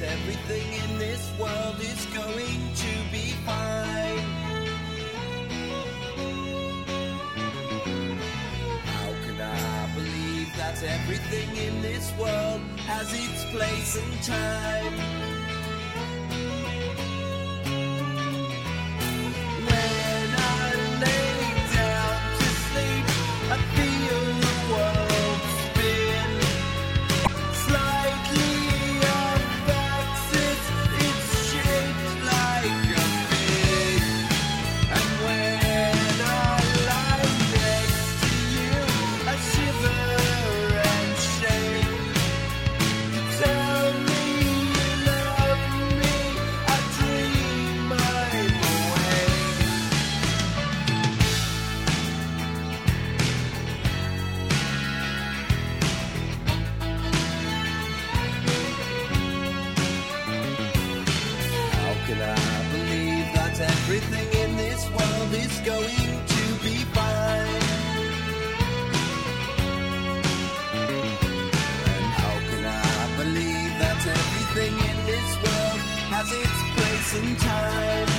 everything in this world is going to be fine. How can I believe that everything in this world has its place and time? When I lay down to sleep, I feel the world spin slightly off axis. It's shaped like a fig. And when I lie next to you, I shiver and shake. You tell me you love me, I dream I'm awake. How can I believe that everything in this world is going to be fine? And how can I believe that everything in this world has its place and time?